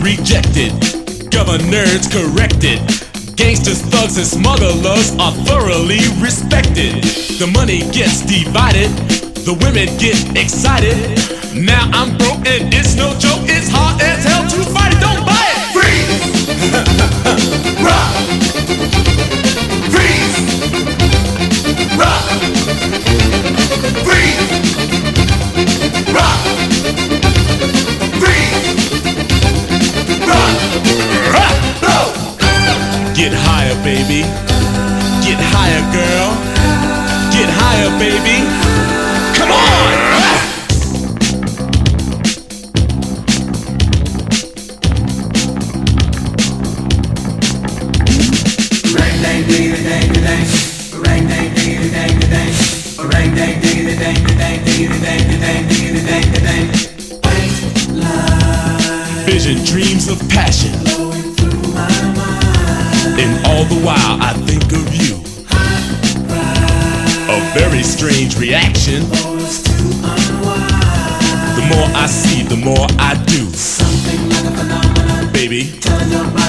rejected, governors corrected, gangsters, thugs, and smugglers are thoroughly respected. The money gets divided, the women get excited. Now I'm broke and it's no joke, it's hard as hell to fight it, don't buy it! Freeze! Rock! Freeze! Rock! Freeze! Rock! Freeze! Rock! Rock! Blow! Get higher, baby. Get higher, girl. Get higher, baby. Come on! Rang dang diggity dang dang, rang dang diggity dang dang, rang dang diggity dang dang diggity dang dang diggity dang dang. Vision, dreams of passion, Flowing through my mind. and all the while I think of you. A very strange reaction. Forced to unwind. The more I see, the more I do. Something like a phenomenon. Baby, Telling your body